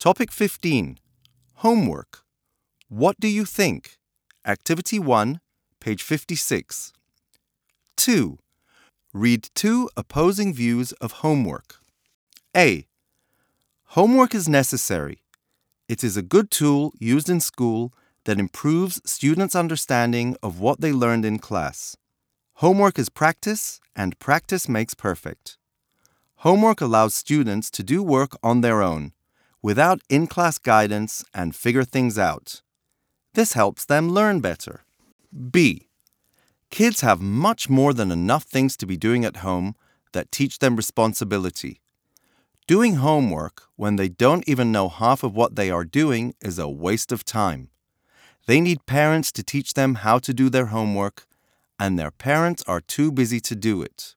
Topic 15. Homework. What do you think? Activity 1, page 56. 2. Read two opposing views of homework. A. Homework is necessary. It is a good tool used in school that improves students' understanding of what they learned in class. Homework is practice, and practice makes perfect. Homework allows students to do work on their own, without in-class guidance, and figure things out. This helps them learn better. B. Kids have much more than enough things to be doing at home that teach them responsibility. Doing homework when they don't even know half of what they are doing is a waste of time. They need parents to teach them how to do their homework, and their parents are too busy to do it.